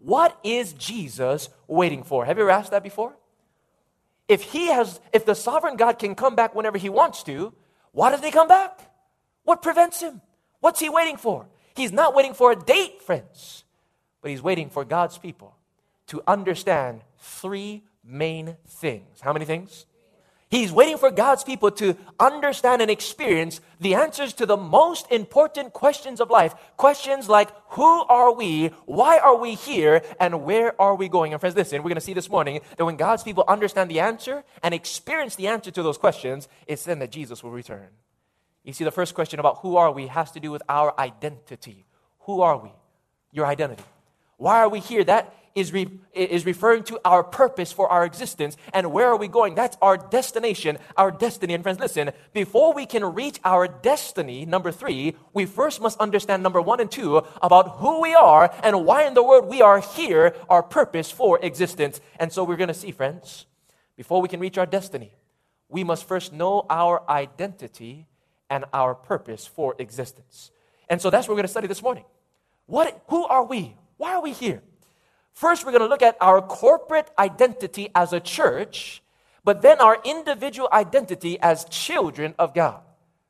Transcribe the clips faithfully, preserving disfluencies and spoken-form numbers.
what is Jesus waiting for? Have you ever asked that before? If he has, if the sovereign God can come back whenever he wants to, why doesn't he come back? What prevents him? What's he waiting for? He's not waiting for a date, friends, but he's waiting for God's people to understand three main things. How many things? He's waiting for God's people to understand and experience the answers to the most important questions of life. Questions like, who are we? Why are we here? And where are we going? And friends, listen, we're going to see this morning that when God's people understand the answer and experience the answer to those questions, it's then that Jesus will return. You see, the first question about who are we has to do with our identity. Who are we? Your identity. Why are we here? That is, re- is referring to our purpose for our existence. And where are we going? That's our destination, our destiny. And friends, listen, before we can reach our destiny, number three, we first must understand number one and two about who we are and why in the world we are here, our purpose for existence. And so we're going to see, friends, before we can reach our destiny, we must first know our identity and our purpose for existence. And so that's what we're going to study this morning. What? Who are we? Why are we here? First, we're going to look at our corporate identity as a church, but then our individual identity as children of God.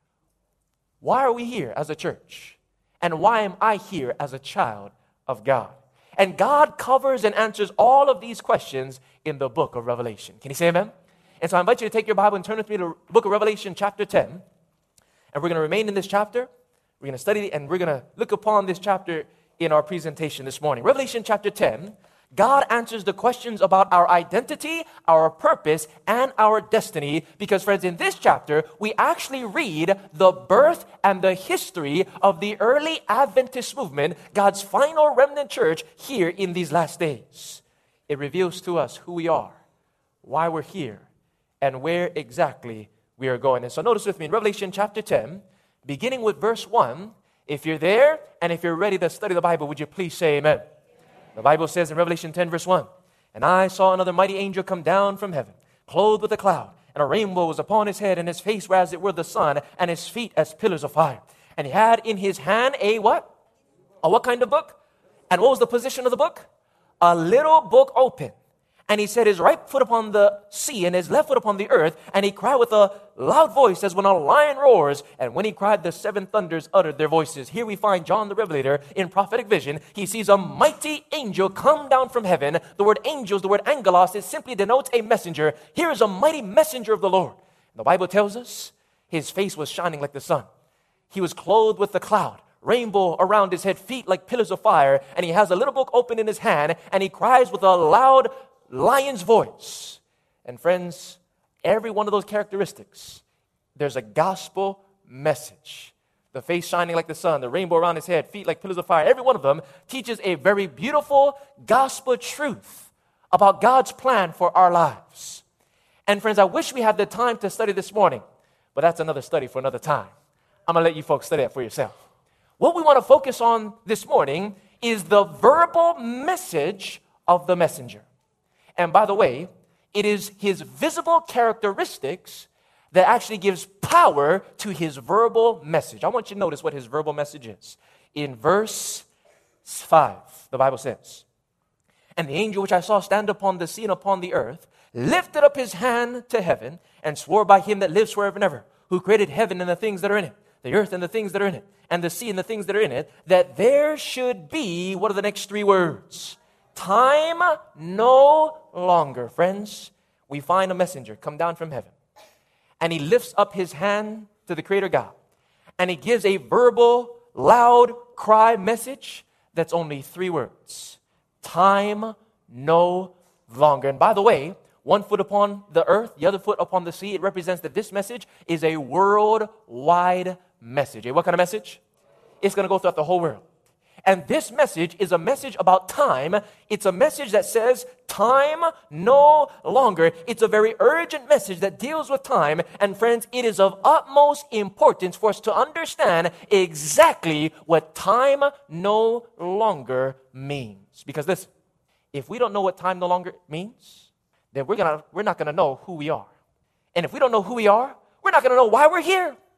Why are we here as a church? And why am I here as a child of God? And God covers and answers all of these questions in the book of Revelation. Can you say amen? And so I invite you to take your Bible and turn with me to the book of Revelation chapter ten. And we're going to remain in this chapter. We're going to study it, and we're going to look upon this chapter in our presentation this morning. Revelation chapter ten, God answers the questions about our identity, our purpose, and our destiny. Because, friends, in this chapter, we actually read the birth and the history of the early Adventist movement, God's final remnant church here in these last days. It reveals to us who we are, why we're here, and where exactly we are going. And so notice with me in Revelation chapter ten, beginning with verse one, if you're there and if you're ready to study the Bible, would you please say amen? Amen. The Bible says in Revelation ten verse one, and I saw another mighty angel come down from heaven, clothed with a cloud, and a rainbow was upon his head, and his face were as it were the sun, and his feet as pillars of fire. And he had in his hand a what? A what kind of book? And what was the position of the book? A little book open. And he set his right foot upon the sea and his left foot upon the earth. And he cried with a loud voice as when a lion roars. And when he cried, the seven thunders uttered their voices. Here we find John the Revelator in prophetic vision. He sees a mighty angel come down from heaven. The word angels, the word angelos, it simply denotes a messenger. Here is a mighty messenger of the Lord. The Bible tells us his face was shining like the sun. He was clothed with the cloud, rainbow around his head, feet like pillars of fire. And he has a little book open in his hand. And he cries with a loud lion's voice. And friends, every one of those characteristics, there's a gospel message. The face shining like the sun, the rainbow around his head, feet like pillars of fire. Every one of them teaches a very beautiful gospel truth about God's plan for our lives. And friends, I wish we had the time to study this morning, but that's another study for another time. I'm going to let you folks study that for yourself. What we want to focus on this morning is the verbal message of the messenger. And by the way, it is his visible characteristics that actually gives power to his verbal message. I want you to notice what his verbal message is. In verse five, the Bible says, and the angel which I saw stand upon the sea and upon the earth lifted up his hand to heaven and swore by him that lives forever and ever, who created heaven and the things that are in it, the earth and the things that are in it, and the sea and the things that are in it, that there should be, what are the next three words? Time no longer. Friends, we find a messenger come down from heaven, and he lifts up his hand to the Creator God, and he gives a verbal, loud cry message that's only three words. Time no longer. And by the way, one foot upon the earth, the other foot upon the sea, it represents that this message is a worldwide message. A what kind of message? It's going to go throughout the whole world. And this message is a message about time. It's a message that says time no longer. It's a very urgent message that deals with time. And friends, it is of utmost importance for us to understand exactly what time no longer means. Because listen, if we don't know what time no longer means, then we're gonna we're not going to know who we are. And if we don't know who we are, we're not going to know why we're here.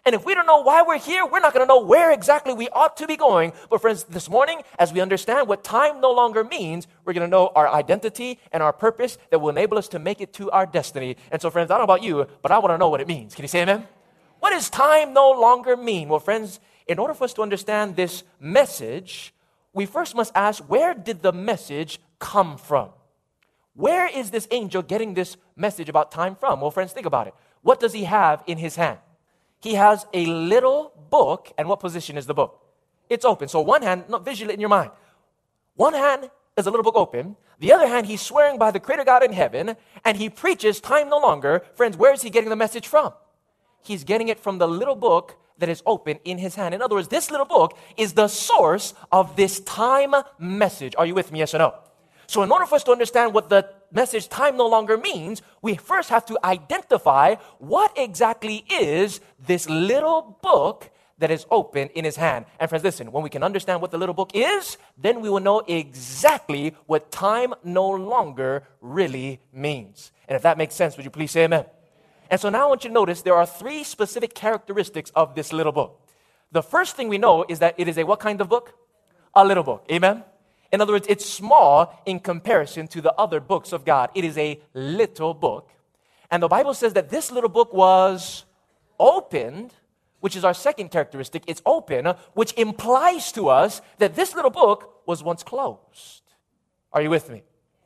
And if we don't know why we're here, we're not going to know where exactly we ought to be going. But friends, this morning, as we understand what time no longer means, we're going to know our identity and our purpose that will enable us to make it to our destiny. And so, friends, I don't know about you, but I want to know what it means. Can you say amen? What does time no longer mean? Well, friends, in order for us to understand this message, we first must ask, where did the message come from? Where is this angel getting this message about time from? Well, friends, think about it. What does he have in his hand? He has a little book, and what position is the book? It's open. So one hand, not visually in your mind. One hand is a little book open. The other hand, he's swearing by the Creator God in heaven, and he preaches time no longer. Friends, where is he getting the message from? He's getting it from the little book that is open in his hand. In other words, this little book is the source of this time message. Are you with me, yes or no? So in order for us to understand what the message time no longer means, we first have to identify what exactly is this little book that is open in his hand. And friends, listen, when we can understand what the little book is, then we will know exactly what time no longer really means. And if that makes sense, would you please say amen? And so now I want you to notice there are three specific characteristics of this little book. The first thing we know is that it is a what kind of book? A little book. Amen? In other words, it's small in comparison to the other books of God. It is a little book. And the Bible says that this little book was opened, which is our second characteristic. It's open, which implies to us that this little book was once closed. Are you with me?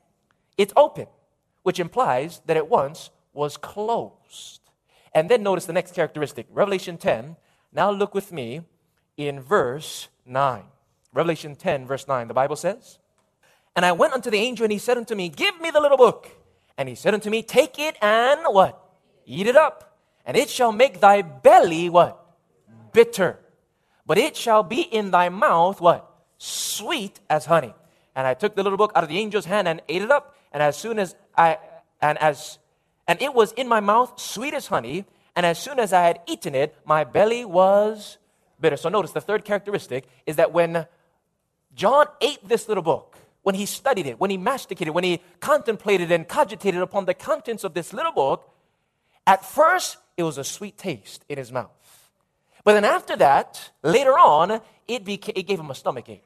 It's open, which implies that it once was closed. And then notice the next characteristic. Revelation ten. Now look with me in verse nine. Revelation ten, verse nine, the Bible says, "And I went unto the angel, and he said unto me, Give me the little book. And he said unto me, Take it and what? Eat it up. And it shall make thy belly what? Bitter. But it shall be in thy mouth what? Sweet as honey. And I took the little book out of the angel's hand and ate it up. And as soon as I, and as, and it was in my mouth sweet as honey. And as soon as I had eaten it, my belly was bitter." So notice the third characteristic is that when John ate this little book, when he studied it, when he masticated, when he contemplated and cogitated upon the contents of this little book, at first it was a sweet taste in his mouth. But then after that, later on, it, became, it gave him a stomachache.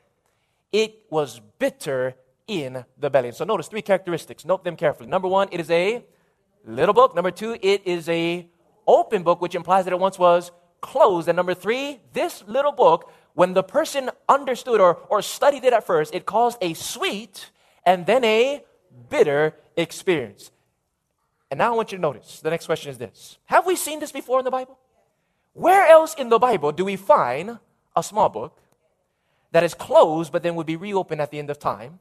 It was bitter in the belly. So notice three characteristics. Note them carefully. Number one, it is a little book. Number two, it is a open book, which implies that it once was closed. And number three, this little book, when the person understood or, or studied it at first, it caused a sweet and then a bitter experience. And now I want you to notice, the next question is this. Have we seen this before in the Bible? Where else in the Bible do we find a small book that is closed but then would be reopened at the end of time?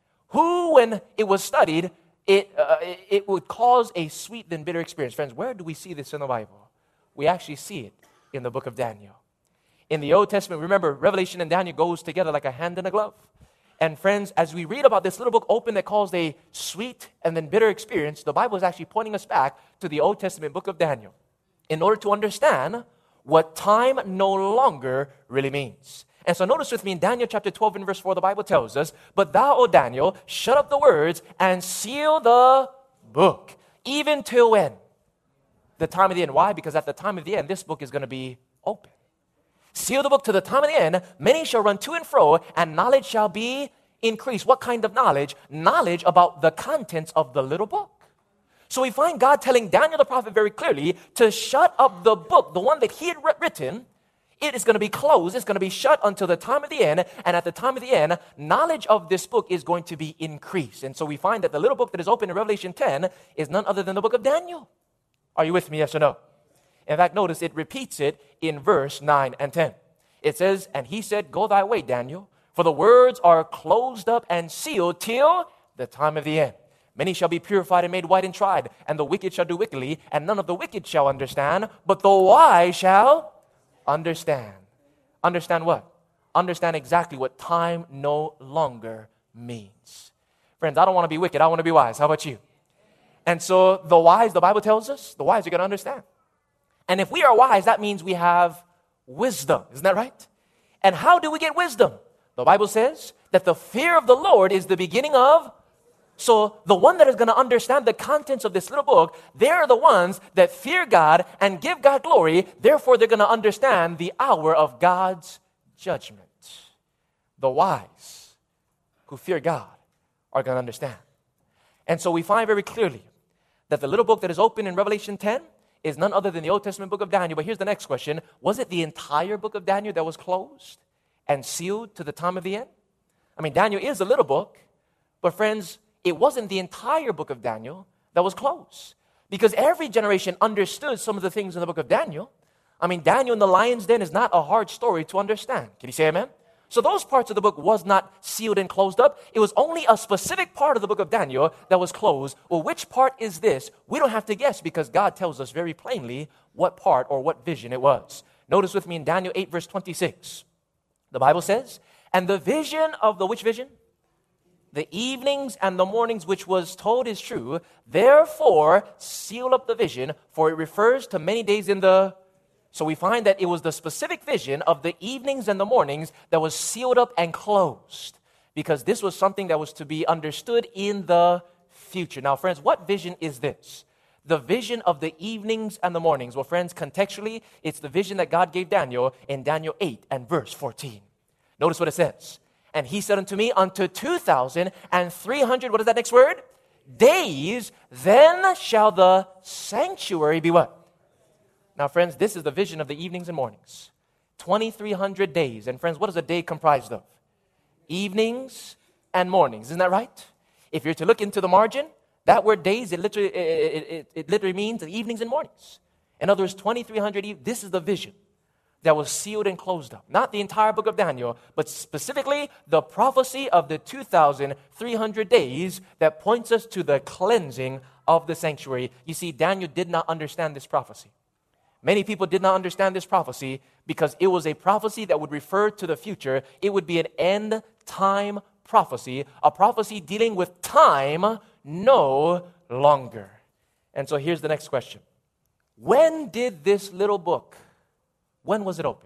Who, when it was studied, it, uh, it, it would cause a sweet then bitter experience. Friends, where do we see this in the Bible? We actually see it in the book of Daniel. In the Old Testament, remember, Revelation and Daniel goes together like a hand and a glove. And friends, as we read about this little book open that caused a sweet and then bitter experience, the Bible is actually pointing us back to the Old Testament book of Daniel in order to understand what time no longer really means. And so notice with me in Daniel chapter twelve and verse four, the Bible tells us, "But thou, O Daniel, shut up the words and seal the book, even till when?" The time of the end. Why? Because at the time of the end, this book is going to be open. "Seal the book to the time of the end. Many shall run to and fro, and knowledge shall be increased." What kind of knowledge? Knowledge about the contents of the little book. So we find God telling Daniel the prophet very clearly to shut up the book, the one that he had written. It is going to be closed. It's going to be shut until the time of the end. And at the time of the end, knowledge of this book is going to be increased. And so we find that the little book that is open in Revelation ten is none other than the book of Daniel. Are you with me, yes or no? In fact, notice it repeats it in verse nine and ten. It says, "And he said, Go thy way, Daniel, for the words are closed up and sealed till the time of the end. Many shall be purified and made white and tried, and the wicked shall do wickedly, and none of the wicked shall understand, but the wise shall understand." Understand what? Understand exactly what time no longer means. Friends, I don't want to be wicked. I want to be wise. How about you? And so the wise, the Bible tells us, the wise are going to understand. And if we are wise, that means we have wisdom. Isn't that right? And how do we get wisdom? The Bible says that the fear of the Lord is the beginning of So the one that is going to understand the contents of this little book, they're the ones that fear God and give God glory. Therefore, they're going to understand the hour of God's judgment. The wise who fear God are going to understand. And so we find very clearly that the little book that is open in Revelation ten is none other than the Old Testament book of Daniel. But here's the next question. Was it the entire book of Daniel that was closed and sealed to the time of the end? I mean, Daniel is a little book, but friends, it wasn't the entire book of Daniel that was closed. Because every generation understood some of the things in the book of Daniel. I mean, Daniel in the lion's den is not a hard story to understand. Can you say amen? So those parts of the book was not sealed and closed up. It was only a specific part of the book of Daniel that was closed. Well, which part is this? We don't have to guess because God tells us very plainly what part or what vision it was. Notice with me in Daniel eight verse twenty-six. The Bible says, and the vision of the which vision? The evenings and the mornings which was told is true. Therefore, seal up the vision, for it refers to many days in the... So we find that it was the specific vision of the evenings and the mornings that was sealed up and closed, because this was something that was to be understood in the future. Now, friends, what vision is this? The vision of the evenings and the mornings. Well, friends, contextually, it's the vision that God gave Daniel in Daniel eight and verse fourteen. Notice what it says. And he said unto me, unto two thousand three hundred, what is that next word? Days, then shall the sanctuary be what? Now, friends, this is the vision of the evenings and mornings. twenty-three hundred days. And friends, what is a day comprised of? Evenings and mornings. Isn't that right? If you're to look into the margin, that word days, it literally, it, it, it literally means the evenings and mornings. In other words, twenty-three hundred, e- this is the vision that was sealed and closed up. Not the entire book of Daniel, but specifically the prophecy of the two thousand three hundred days that points us to the cleansing of the sanctuary. You see, Daniel did not understand this prophecy. Many people did not understand this prophecy because it was a prophecy that would refer to the future. It would be an end time prophecy, a prophecy dealing with time no longer. And so here's the next question. When did this little book, when was it opened?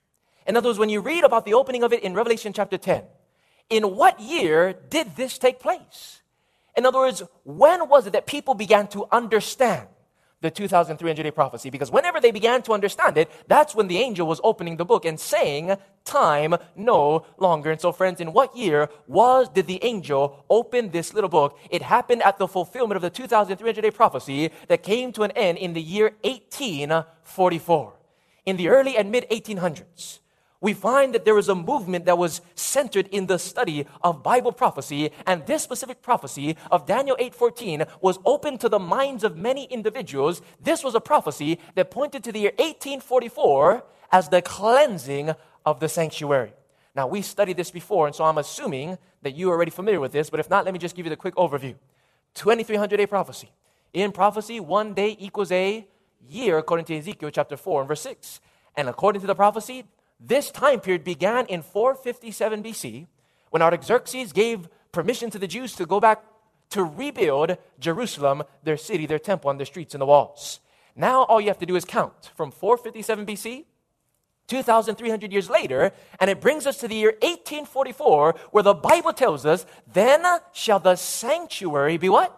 In other words, when you read about the opening of it in Revelation chapter ten, in what year did this take place? In other words, when was it that people began to understand the two thousand three hundred day prophecy? Because whenever they began to understand it, that's when the angel was opening the book and saying, time no longer. And so, friends, in what year was did the angel open this little book? It happened at the fulfillment of the two thousand three hundred day prophecy that came to an end in the year eighteen forty-four. In the early and mid eighteen hundreds, we find that there was a movement that was centered in the study of Bible prophecy, and this specific prophecy of Daniel eight fourteen was open to the minds of many individuals. This was a prophecy that pointed to the year eighteen forty-four as the cleansing of the sanctuary. Now, we studied this before, and so I'm assuming that you are already familiar with this, but if not, let me just give you the quick overview. twenty-three hundred day prophecy. In prophecy, one day equals a year, according to Ezekiel chapter four and verse six. And according to the prophecy, this time period began in four fifty-seven B C, when Artaxerxes gave permission to the Jews to go back to rebuild Jerusalem, their city, their temple, and their streets and the walls. Now all you have to do is count from four fifty-seven B C, two thousand three hundred years later, and it brings us to the year eighteen forty-four, where the Bible tells us, then shall the sanctuary be what?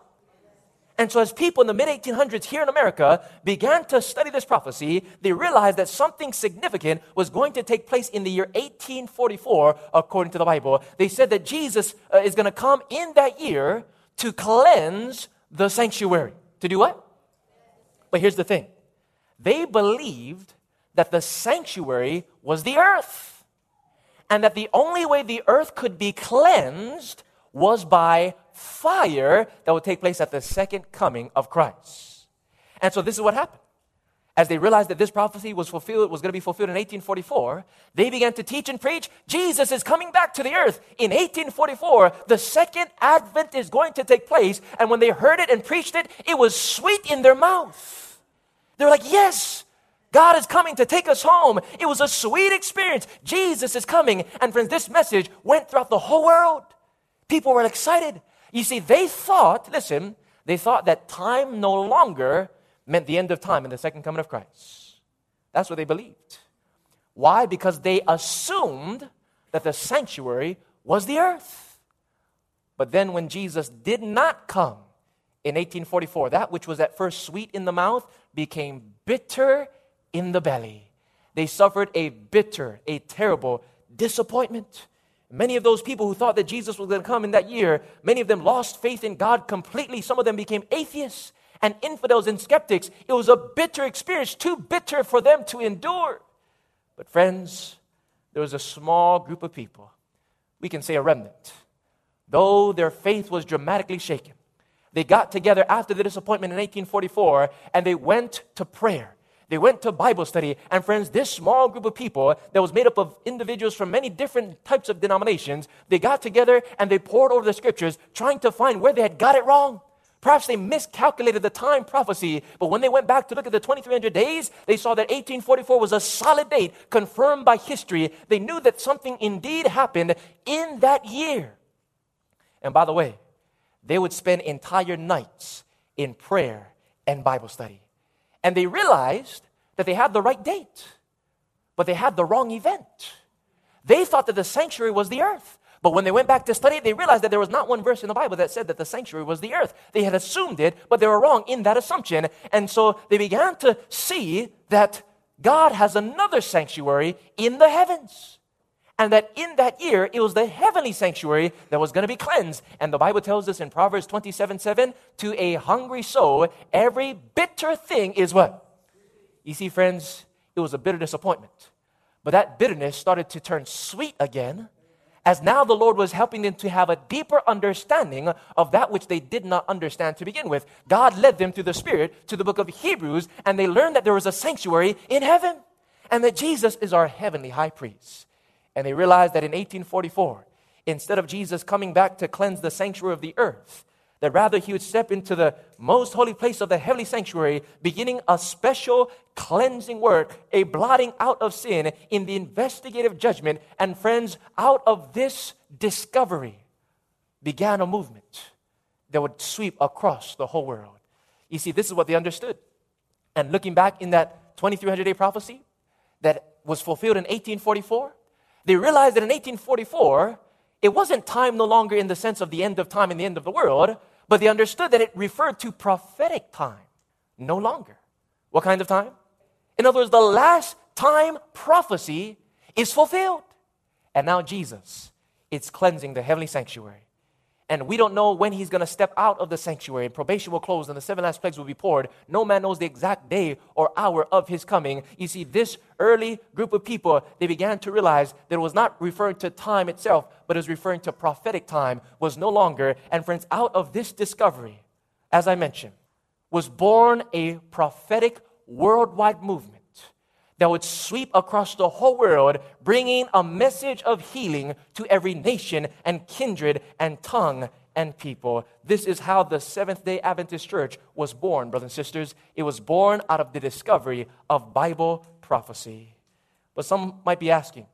And so as people in the mid eighteen hundreds here in America began to study this prophecy, they realized that something significant was going to take place in the year eighteen forty-four, according to the Bible. They said that Jesus uh, is going to come in that year to cleanse the sanctuary. To do what? But here's the thing. They believed that the sanctuary was the earth, and that the only way the earth could be cleansed was by fire that would take place at the second coming of Christ. And so this is what happened. As they realized that this prophecy was fulfilled, was going to be fulfilled in eighteen forty-four, they began to teach and preach, Jesus is coming back to the earth. In eighteen forty-four, the second advent is going to take place. And when they heard it and preached it, it was sweet in their mouth. They were like, yes, God is coming to take us home. It was a sweet experience. Jesus is coming. And friends, this message went throughout the whole world. People were excited. You see, they thought, listen, they thought that time no longer meant the end of time and the second coming of Christ. That's what they believed. Why? Because they assumed that the sanctuary was the earth. But then when Jesus did not come in eighteen forty-four, that which was at first sweet in the mouth became bitter in the belly. They suffered a bitter, a terrible disappointment. Many of those people who thought that Jesus was going to come in that year, many of them lost faith in God completely. Some of them became atheists and infidels and skeptics. It was a bitter experience, too bitter for them to endure. But friends, there was a small group of people, we can say a remnant, though their faith was dramatically shaken. They got together after the disappointment in eighteen forty-four and they went to prayer. They went to Bible study. And friends, this small group of people that was made up of individuals from many different types of denominations, they got together and they pored over the scriptures trying to find where they had got it wrong. Perhaps they miscalculated the time prophecy, but when they went back to look at the twenty-three hundred days, they saw that eighteen forty-four was a solid date confirmed by history. They knew that something indeed happened in that year. And by the way, they would spend entire nights in prayer and Bible study. And they realized that they had the right date, but they had the wrong event. They thought that the sanctuary was the earth. But when they went back to study, they realized that there was not one verse in the Bible that said that the sanctuary was the earth. They had assumed it, but they were wrong in that assumption. And so they began to see that God has another sanctuary in the heavens. And that in that year, it was the heavenly sanctuary that was going to be cleansed. And the Bible tells us in Proverbs twenty-seven seven, to a hungry soul, every bitter thing is what? You see, friends, it was a bitter disappointment. But that bitterness started to turn sweet again, as now the Lord was helping them to have a deeper understanding of that which they did not understand to begin with. God led them through the Spirit to the book of Hebrews, and they learned that there was a sanctuary in heaven, and that Jesus is our heavenly high priest. And they realized that in eighteen forty-four, instead of Jesus coming back to cleanse the sanctuary of the earth, that rather he would step into the most holy place of the heavenly sanctuary, beginning a special cleansing work, a blotting out of sin in the investigative judgment. And friends, out of this discovery began a movement that would sweep across the whole world. You see, this is what they understood. And looking back in that twenty-three hundred day prophecy that was fulfilled in eighteen forty-four, they realized that in eighteen forty-four, it wasn't time no longer in the sense of the end of time and the end of the world, but they understood that it referred to prophetic time, no longer. What kind of time? In other words, the last time prophecy is fulfilled. And now Jesus is cleansing the heavenly sanctuary. And we don't know when he's going to step out of the sanctuary. Probation will close and the seven last plagues will be poured. No man knows the exact day or hour of his coming. You see, this early group of people, they began to realize that it was not referring to time itself, but it was referring to prophetic time, was no longer. And friends, out of this discovery, as I mentioned, was born a prophetic worldwide movement that would sweep across the whole world, bringing a message of healing to every nation and kindred and tongue and people. This is how the Seventh-day Adventist Church was born, brothers and sisters. It was born out of the discovery of Bible prophecy. But some might be asking,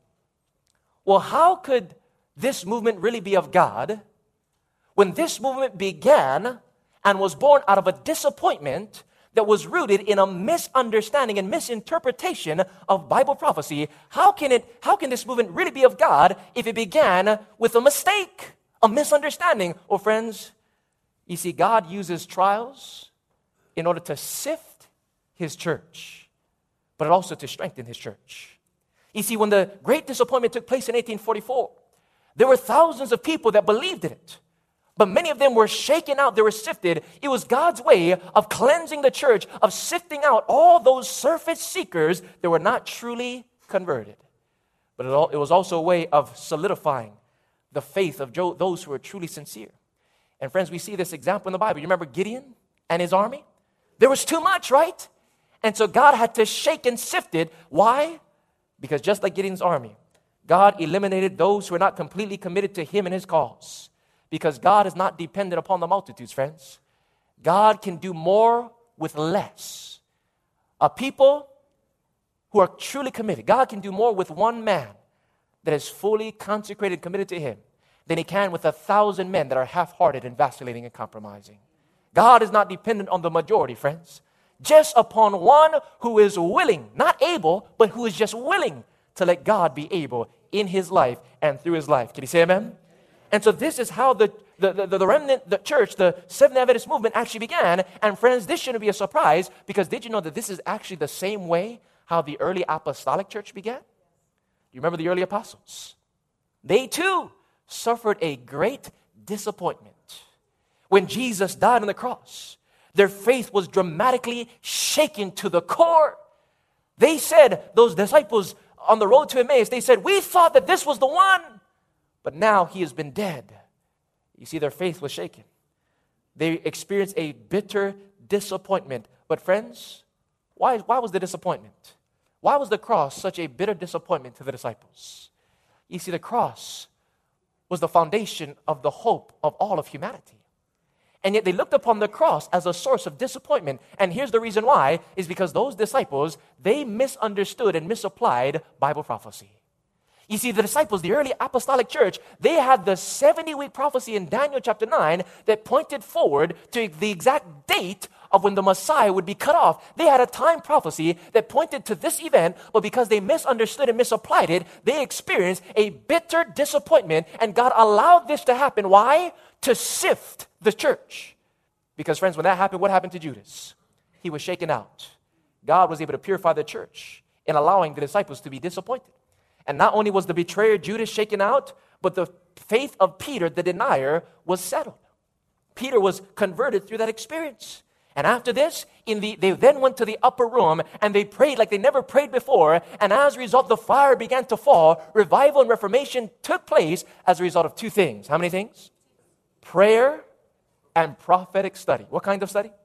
well, how could this movement really be of God when this movement began and was born out of a disappointment that was rooted in a misunderstanding and misinterpretation of Bible prophecy? How can it, how can this movement really be of God if it began with a mistake, a misunderstanding? Well, friends, you see, God uses trials in order to sift his church, but also to strengthen his church. You see, when the great disappointment took place in eighteen forty-four, there were thousands of people that believed in it. But many of them were shaken out. They were sifted. It was God's way of cleansing the church, of sifting out all those surface seekers that were not truly converted. But it, all, it was also a way of solidifying the faith of Joe, those who were truly sincere. And friends, we see this example in the Bible. You remember Gideon and his army? There was too much, right? And so God had to shake and sift it. Why? Because just like Gideon's army, God eliminated those who were not completely committed to him and his cause. Because God is not dependent upon the multitudes, friends. God can do more with less. A people who are truly committed, God can do more with one man that is fully consecrated and committed to him than he can with a thousand men that are half-hearted and vacillating and compromising. God is not dependent on the majority, friends. Just upon one who is willing, not able, but who is just willing to let God be able in his life and through his life. Can you say amen? And so this is how the, the, the, the remnant, the church, the Seventh Adventist movement actually began. And friends, this shouldn't be a surprise, because did you know that this is actually the same way how the early apostolic church began? Do you remember the early apostles? They too suffered a great disappointment. When Jesus died on the cross, their faith was dramatically shaken to the core. They said, those disciples on the road to Emmaus, they said, we thought that this was the one, but now he has been dead. You see, their faith was shaken. They experienced a bitter disappointment. But friends, why, why was the disappointment? Why was the cross such a bitter disappointment to the disciples? You see, the cross was the foundation of the hope of all of humanity. And yet they looked upon the cross as a source of disappointment. And here's the reason why, is because those disciples, they misunderstood and misapplied Bible prophecy. You see, the disciples, the early apostolic church, they had the seventy-week prophecy in Daniel chapter nine that pointed forward to the exact date of when the Messiah would be cut off. They had a time prophecy that pointed to this event, but because they misunderstood and misapplied it, they experienced a bitter disappointment, and God allowed this to happen. Why? To sift the church. Because friends, when that happened, what happened to Judas? He was shaken out. God was able to purify the church in allowing the disciples to be disappointed. And not only was the betrayer Judas shaken out, but the faith of Peter, the denier, was settled. Peter was converted through that experience. And after this, in the, they then went to the upper room and they prayed like they never prayed before. And as a result, the fire began to fall. Revival and reformation took place as a result of two things. How many things? Prayer and prophetic study. What kind of study?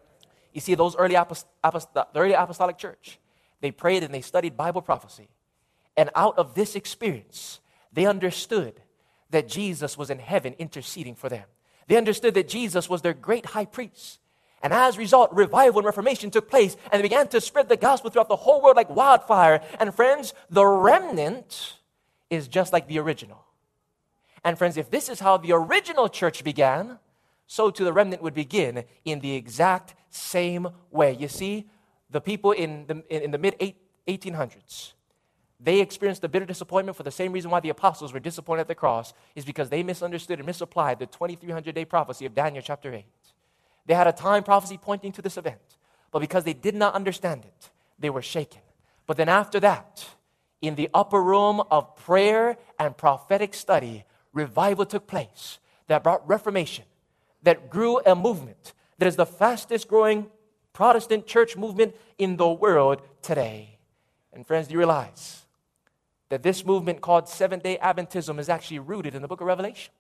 You see, those early apost- apost- the early apostolic church, they prayed and they studied Bible prophecy. And out of this experience, they understood that Jesus was in heaven interceding for them. They understood that Jesus was their great high priest. And as a result, revival and reformation took place, and they began to spread the gospel throughout the whole world like wildfire. And friends, the remnant is just like the original. And friends, if this is how the original church began, so too the remnant would begin in the exact same way. You see, the people in the, in the mid eighteen hundreds, they experienced a bitter disappointment for the same reason why the apostles were disappointed at the cross, is because they misunderstood and misapplied the twenty-three hundred day prophecy of Daniel chapter eight. They had a time prophecy pointing to this event, but because they did not understand it, they were shaken. But then after that, in the upper room of prayer and prophetic study, revival took place that brought reformation, that grew a movement that is the fastest growing Protestant church movement in the world today. And friends, do you realize that this movement called Seventh-day Adventism is actually rooted in the book of Revelation?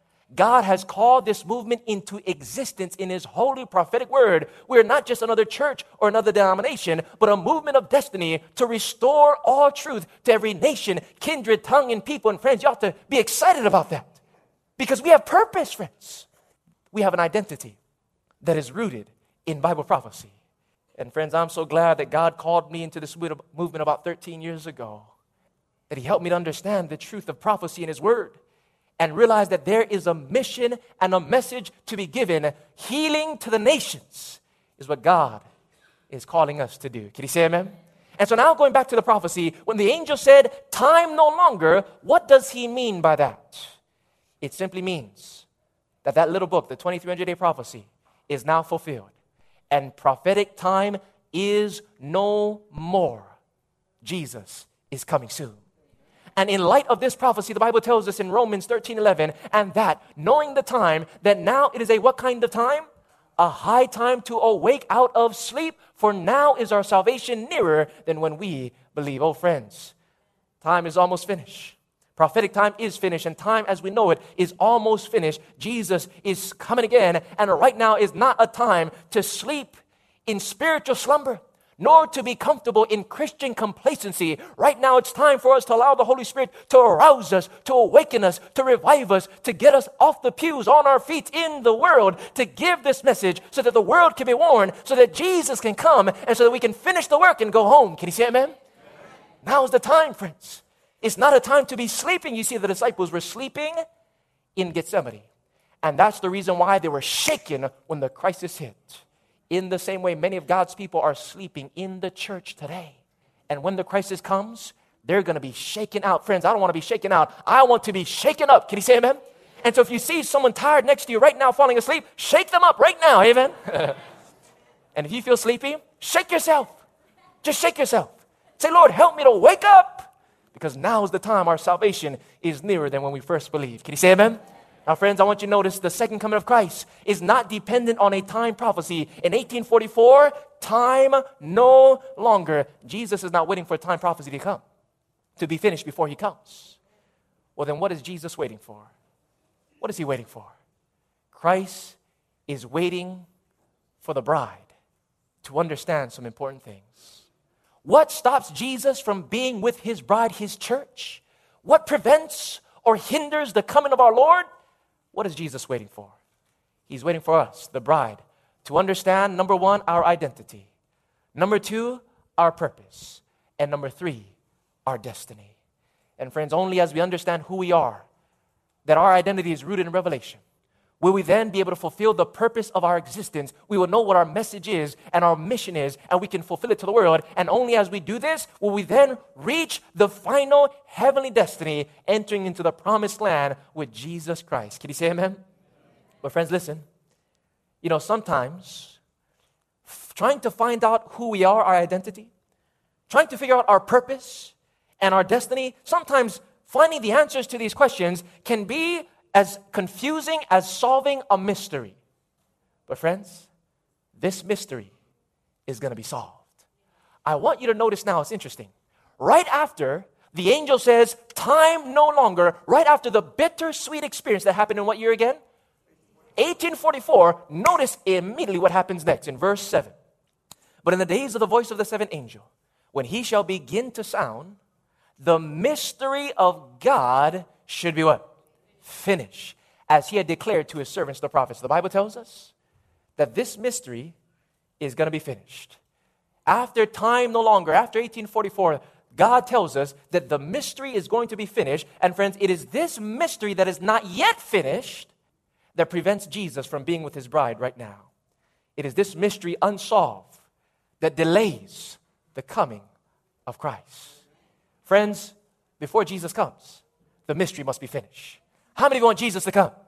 God has called this movement into existence in His holy prophetic word. We're not just another church or another denomination, but a movement of destiny to restore all truth to every nation, kindred, tongue, and people. And friends, you ought to be excited about that, because we have purpose, friends. We have an identity that is rooted in Bible prophecy. And friends, I'm so glad that God called me into this movement about thirteen years ago, that He helped me to understand the truth of prophecy in His word, and realize that there is a mission and a message to be given. Healing to the nations is what God is calling us to do. Can you say amen? And so now going back to the prophecy, when the angel said, time no longer, what does he mean by that? It simply means that that little book, the twenty-three hundred day prophecy, is now fulfilled. And prophetic time is no more. Jesus is coming soon. And in light of this prophecy, the Bible tells us in Romans thirteen eleven, and that, knowing the time, that now it is a what kind of time? A high time to awake out of sleep, for now is our salvation nearer than when we believe. Oh, friends, time is almost finished. Prophetic time is finished, and time as we know it is almost finished. Jesus is coming again, and right now is not a time to sleep in spiritual slumber, nor to be comfortable in Christian complacency. Right now it's time for us to allow the Holy Spirit to arouse us, to awaken us, to revive us, to get us off the pews, on our feet in the world, to give this message so that the world can be warned, so that Jesus can come, and so that we can finish the work and go home. Can you say amen? Amen. Now is the time, friends. It's not a time to be sleeping. You see, the disciples were sleeping in Gethsemane. And that's the reason why they were shaken when the crisis hit. In the same way, many of God's people are sleeping in the church today. And when the crisis comes, they're going to be shaken out. Friends, I don't want to be shaken out. I want to be shaken up. Can you say amen? And so if you see someone tired next to you right now falling asleep, shake them up right now, amen? And if you feel sleepy, shake yourself. Just shake yourself. Say, Lord, help me to wake up, because now is the time our salvation is nearer than when we first believed. Can you say amen? Now, friends, I want you to notice the second coming of Christ is not dependent on a time prophecy. In eighteen forty-four, time no longer. Jesus is not waiting for a time prophecy to come, to be finished before he comes. Well, then what is Jesus waiting for? What is he waiting for? Christ is waiting for the bride to understand some important things. What stops Jesus from being with his bride, his church? What prevents or hinders the coming of our Lord? What is Jesus waiting for? He's waiting for us, the bride, to understand, number one, our identity. Number two, our purpose. And number three, our destiny. And friends, only as we understand who we are, that our identity is rooted in revelation, will we then be able to fulfill the purpose of our existence. We will know what our message is and our mission is, and we can fulfill it to the world. And only as we do this will we then reach the final heavenly destiny, entering into the promised land with Jesus Christ. Can you say amen? But friends, listen. You know, sometimes f- trying to find out who we are, our identity, trying to figure out our purpose and our destiny, sometimes finding the answers to these questions can be as confusing as solving a mystery. But friends, this mystery is going to be solved. I want you to notice now, it's interesting. Right after the angel says, time no longer, right after the bittersweet experience that happened in what year again? eighteen forty-four, notice immediately what happens next in verse seven. But in the days of the voice of the seventh angel, when he shall begin to sound, the mystery of God should be what? Finish, as he had declared to his servants, the prophets. The Bible tells us that this mystery is going to be finished. After time no longer, after eighteen forty-four, God tells us that the mystery is going to be finished. And friends, it is this mystery that is not yet finished that prevents Jesus from being with his bride right now. It is this mystery unsolved that delays the coming of Christ. Friends, before Jesus comes, the mystery must be finished. How many of you want Jesus to come?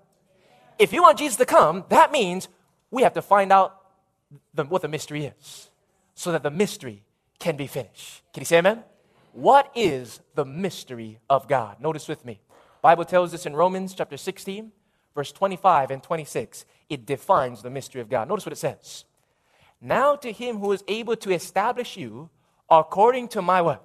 If you want Jesus to come, that means we have to find out the, what the mystery is, so that the mystery can be finished. Can you say amen? What is the mystery of God? Notice with me. The Bible tells us in Romans chapter sixteen, verse twenty-five and twenty-six. It defines the mystery of God. Notice what it says. Now to him who is able to establish you according to my what?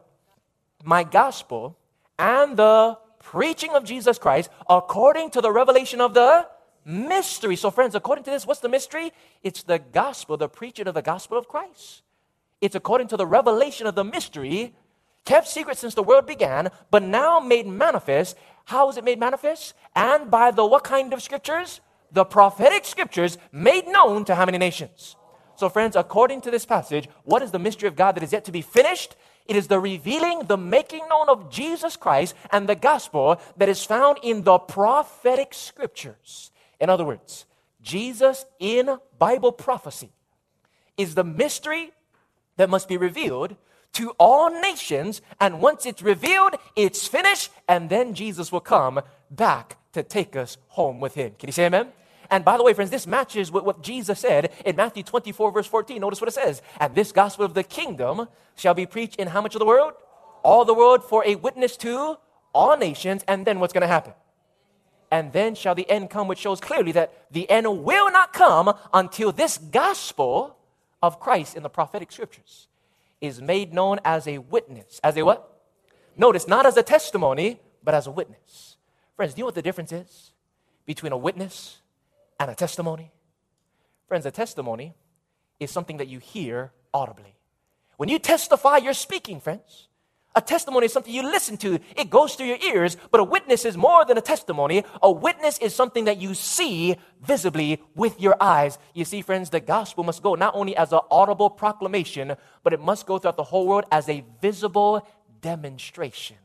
My gospel and the preaching of Jesus Christ according to the revelation of the mystery. So friends, according to this, what's the mystery? It's the gospel, the preaching of the gospel of Christ. It's according to the revelation of the mystery, kept secret since the world began, but now made manifest. How is it made manifest? And by the what kind of scriptures? The prophetic scriptures made known to how many nations? So friends, according to this passage, what is the mystery of God that is yet to be finished? It is the revealing, the making known of Jesus Christ and the gospel that is found in the prophetic scriptures. In other words, Jesus in Bible prophecy is the mystery that must be revealed to all nations, and once it's revealed, it's finished, and then Jesus will come back to take us home with him. Can you say amen? And by the way, friends, this matches with what Jesus said in Matthew twenty-four, verse fourteen. Notice what it says. And this gospel of the kingdom shall be preached in how much of the world? All the world, for a witness to all nations. And then what's going to happen? And then shall the end come, which shows clearly that the end will not come until this gospel of Christ in the prophetic scriptures is made known as a witness. As a what? Notice, not as a testimony, but as a witness. Friends, do you know what the difference is between a witness and a testimony? Friends, a testimony is something that you hear audibly. When you testify, you're speaking, friends. A testimony is something you listen to. It goes through your ears, but a witness is more than a testimony. A witness is something that you see visibly with your eyes. You see, friends, the gospel must go not only as an audible proclamation, but it must go throughout the whole world as a visible demonstration.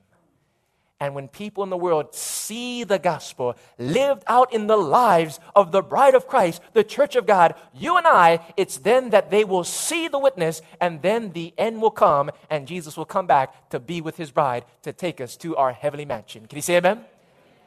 And when people in the world see the gospel lived out in the lives of the bride of Christ, the church of God, you and I, it's then that they will see the witness, and then the end will come, and Jesus will come back to be with his bride to take us to our heavenly mansion. Can you say amen?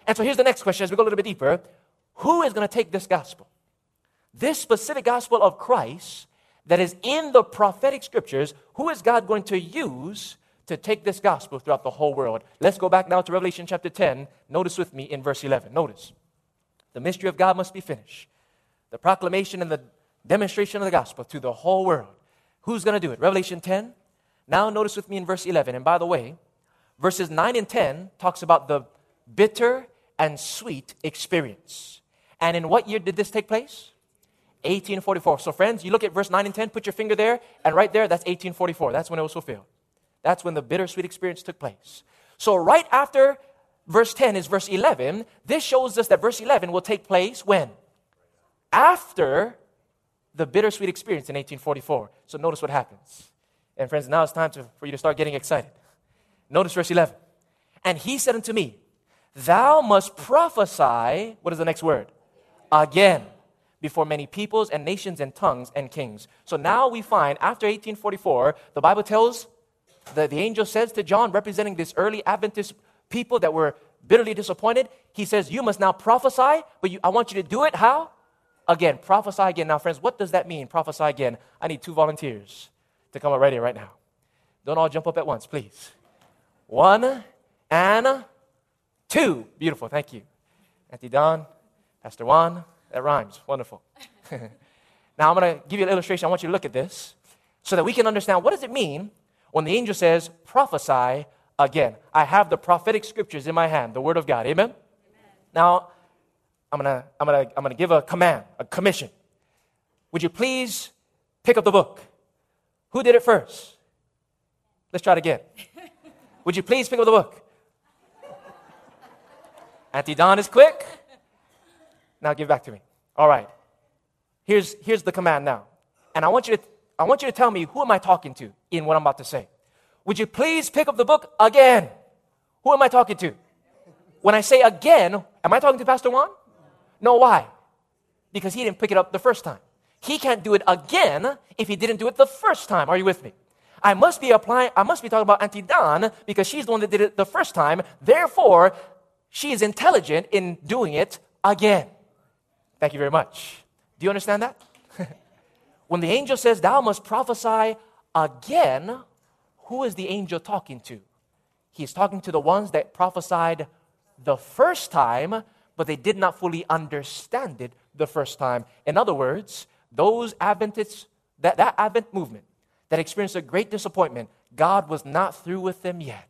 And so here's the next question as we go a little bit deeper. Who is going to take this gospel? This specific gospel of Christ that is in the prophetic scriptures, who is God going to use to take this gospel throughout the whole world? Let's go back now to Revelation chapter ten. Notice with me in verse eleven. Notice. The mystery of God must be finished. The proclamation and the demonstration of the gospel to the whole world. Who's going to do it? Revelation ten. Now notice with me in verse eleven. And by the way, verses nine and ten talks about the bitter and sweet experience. And in what year did this take place? eighteen forty-four. So friends, you look at verse nine and ten, put your finger there, and right there, that's eighteen forty-four. That's when it was fulfilled. That's when the bittersweet experience took place. So right after verse ten is verse eleven. This shows us that verse eleven will take place when? After the bittersweet experience in eighteen forty-four. So notice what happens. And friends, now it's time to, for you to start getting excited. Notice verse eleven. And he said unto me, thou must prophesy, what is the next word? Again, before many peoples and nations and tongues and kings. So now we find, after eighteen forty-four, the Bible tells, the, the angel says to John, representing this early Adventist people that were bitterly disappointed, he says, you must now prophesy, but you, I want you to do it, how? Again, prophesy again. Now, friends, what does that mean, prophesy again? I need two volunteers to come up right here, right now. Don't all jump up at once, please. One and two. Beautiful, thank you. Auntie Don, Pastor Juan, that rhymes, wonderful. Now, I'm going to give you an illustration. I want you to look at this so that we can understand what does it mean when the angel says, prophesy again. I have the prophetic scriptures in my hand, the word of God, amen? Amen. Now, I'm gonna, I'm gonna, I'm gonna give a command, a commission. Would you please pick up the book? Who did it first? Let's try it again. Would you please pick up the book? Auntie Dawn is quick. Now give it back to me. All right. Here's, here's the command now. And I want you to, I want you to tell me, who am I talking to in what I'm about to say? Would you please pick up the book again? Who am I talking to? When I say again, am I talking to Pastor Juan? No, why? Because he didn't pick it up the first time. He can't do it again if he didn't do it the first time. Are you with me? I must be applying, I must be talking about Auntie Dawn because she's the one that did it the first time. Therefore, she is intelligent in doing it again. Thank you very much. Do you understand that? When the angel says, thou must prophesy again, who is the angel talking to? He's talking to the ones that prophesied the first time, but they did not fully understand it the first time. In other words, those Adventists, that, that Advent movement that experienced a great disappointment, God was not through with them yet.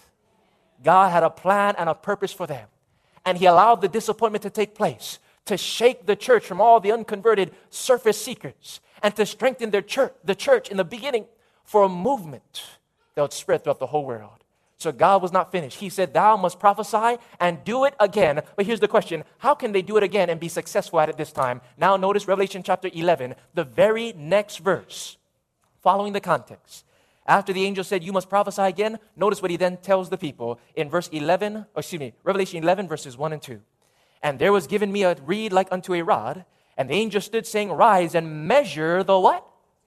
God had a plan and a purpose for them. And he allowed the disappointment to take place to shake the church from all the unconverted surface seekers and to strengthen their church, the church in the beginning for a movement that would spread throughout the whole world. So God was not finished. He said, thou must prophesy and do it again. But here's the question. How can they do it again and be successful at it this time? Now notice Revelation chapter eleven, the very next verse, following the context. After the angel said, you must prophesy again, notice what he then tells the people in verse eleven, or excuse me, Revelation eleven, verses one and two. And there was given me a reed like unto a rod, and the angel stood saying, rise and measure the what?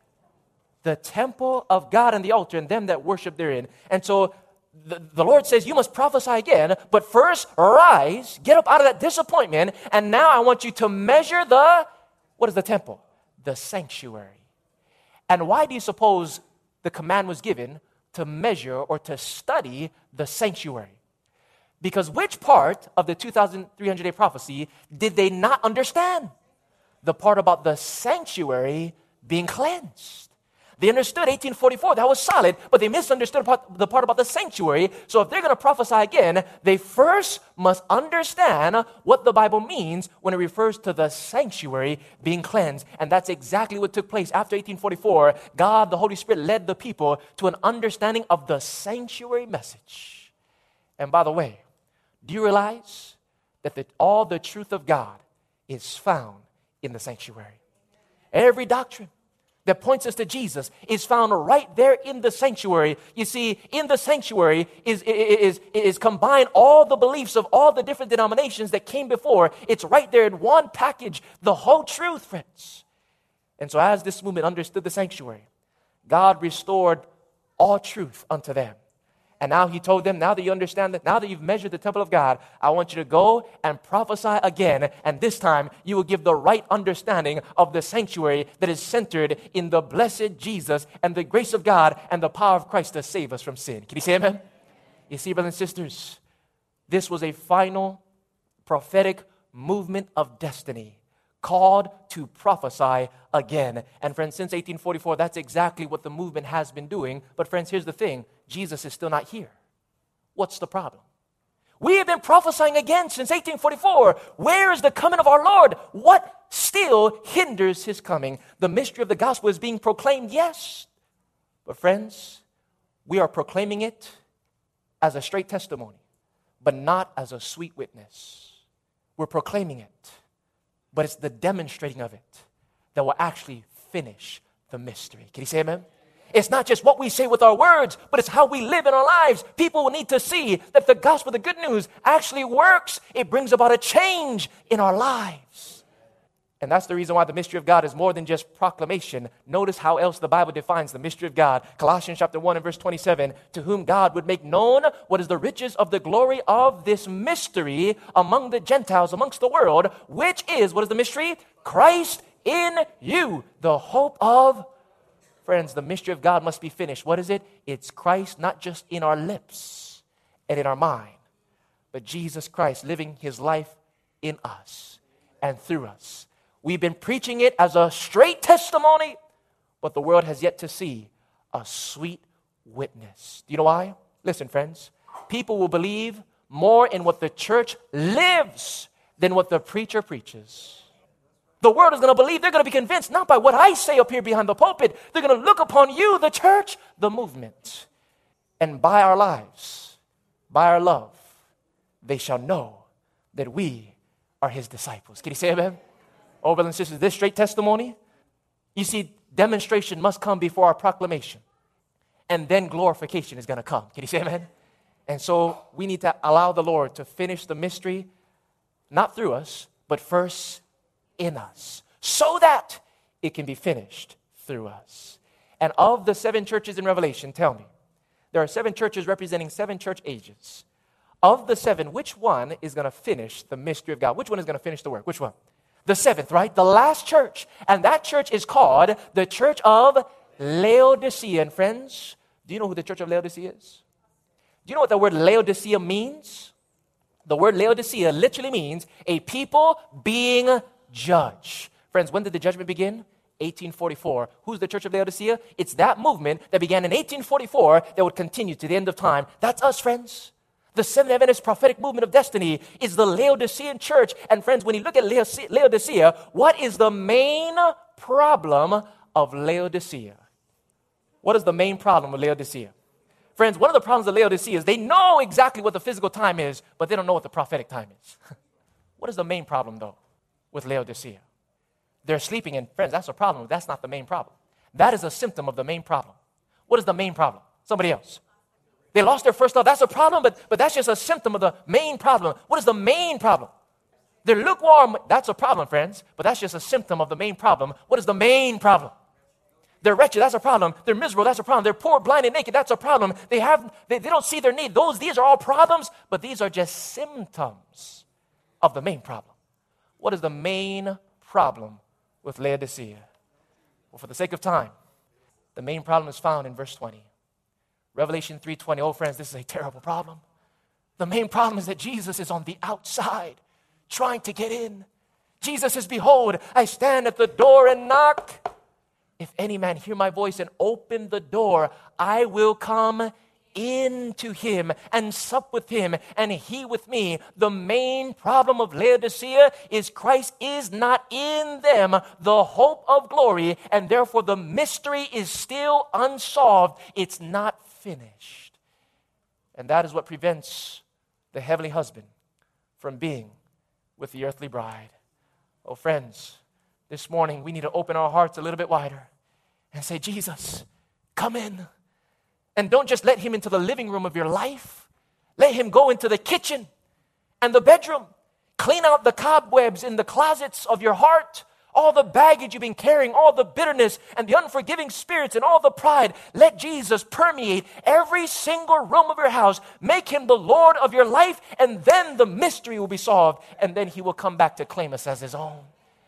The temple of God and the altar and them that worship therein. And so the, the Lord says, you must prophesy again, but first rise, get up out of that disappointment, and now I want you to measure the, what is the temple? The sanctuary. And why do you suppose the command was given to measure or to study the sanctuary? Because which part of the two thousand three hundred day prophecy did they not understand? The part about the sanctuary being cleansed. They understood eighteen forty-four, that was solid, but they misunderstood the part about the sanctuary. So if they're going to prophesy again, they first must understand what the Bible means when it refers to the sanctuary being cleansed. And that's exactly what took place after eighteen forty-four. God, the Holy Spirit, led the people to an understanding of the sanctuary message. And by the way, do you realize that the, all the truth of God is found in the sanctuary? Every doctrine that points us to Jesus is found right there in the sanctuary. You see, in the sanctuary is, is, is combined all the beliefs of all the different denominations that came before. It's right there in one package, the whole truth, friends. And so as this movement understood the sanctuary, God restored all truth unto them. And now he told them, now that you understand that, now that you've measured the temple of God, I want you to go and prophesy again. And this time, you will give the right understanding of the sanctuary that is centered in the blessed Jesus and the grace of God and the power of Christ to save us from sin. Can you say amen? You see, brothers and sisters, this was a final prophetic movement of destiny, called to prophesy again. And friends, since eighteen forty-four, that's exactly what the movement has been doing. But friends, here's the thing. Jesus is still not here. What's the problem? We have been prophesying again since eighteen forty-four. Where is the coming of our Lord? What still hinders his coming? The mystery of the gospel is being proclaimed, yes. But friends, we are proclaiming it as a straight testimony, but not as a sweet witness. We're proclaiming it, but it's the demonstrating of it that will actually finish the mystery. Can you say amen? It's not just what we say with our words, but it's how we live in our lives. People will need to see that the gospel, the good news, actually works. It brings about a change in our lives. And that's the reason why the mystery of God is more than just proclamation. Notice how else the Bible defines the mystery of God. Colossians chapter one and verse twenty-seven, to whom God would make known what is the riches of the glory of this mystery among the Gentiles, amongst the world, which is, what is the mystery? Christ in you, the hope of, friends, the mystery of God must be finished. What is it? It's Christ not just in our lips and in our mind, but Jesus Christ living his life in us and through us. We've been preaching it as a straight testimony, but the world has yet to see a sweet witness. Do you know why? Listen, friends, people will believe more in what the church lives than what the preacher preaches. The world is going to believe, they're going to be convinced, not by what I say up here behind the pulpit. They're going to look upon you, the church, the movement. And by our lives, by our love, they shall know that we are his disciples. Can you say amen? Oh, brothers and sisters, this straight testimony, you see, demonstration must come before our proclamation. And then glorification is going to come. Can you say amen? And so we need to allow the Lord to finish the mystery, not through us, but first in us, so that it can be finished through us. And of the seven churches in Revelation, tell me, there are seven churches representing seven church ages. Of the seven, which one is going to finish the mystery of God? Which one is going to finish the work? Which one? The seventh, right? The last church. And that church is called the Church of Laodicea. And friends, do you know who the Church of Laodicea is? Do you know what the word Laodicea means? The word Laodicea literally means a people being judged. Friends, when did the judgment begin? eighteen forty-four. Who's the Church of Laodicea? It's that movement that began in eighteen forty-four that would continue to the end of time. That's us, friends. The Seventh Adventist prophetic movement of destiny is the Laodicean church. And friends, when you look at Laodicea, what is the main problem of Laodicea? What is the main problem with Laodicea? Friends, one of the problems of Laodicea is they know exactly what the physical time is, but they don't know what the prophetic time is. What is the main problem, though, with Laodicea? They're sleeping, and friends, that's a problem. That's not the main problem. That is a symptom of the main problem. What is the main problem? Somebody else. They lost their first love. That's a problem, but, but that's just a symptom of the main problem. What is the main problem? They're lukewarm. That's a problem, friends, but that's just a symptom of the main problem. What is the main problem? They're wretched. That's a problem. They're miserable. That's a problem. They're poor, blind, and naked. That's a problem. They have they, they don't see their need. Those these are all problems, but these are just symptoms of the main problem. What is the main problem with Laodicea? Well, for the sake of time, the main problem is found in verse twenty. Revelation three twenty. Oh, friends, this is a terrible problem. The main problem is that Jesus is on the outside trying to get in. Jesus says, behold, I stand at the door and knock. If any man hear my voice and open the door, I will come into him and sup with him and he with me. The main problem of Laodicea is Christ is not in them, the hope of glory, and therefore the mystery is still unsolved. It's not finished. And that is what prevents the heavenly husband from being with the earthly bride. Oh, friends, this morning we need to open our hearts a little bit wider and say, Jesus, come in. And don't just let him into the living room of your life. Let him go into the kitchen and the bedroom. Clean out the cobwebs in the closets of your heart. all the baggage you've been carrying, all the bitterness and the unforgiving spirits and all the pride. Let Jesus permeate every single room of your house. Make him the Lord of your life, and then the mystery will be solved, and then he will come back to claim us as his own.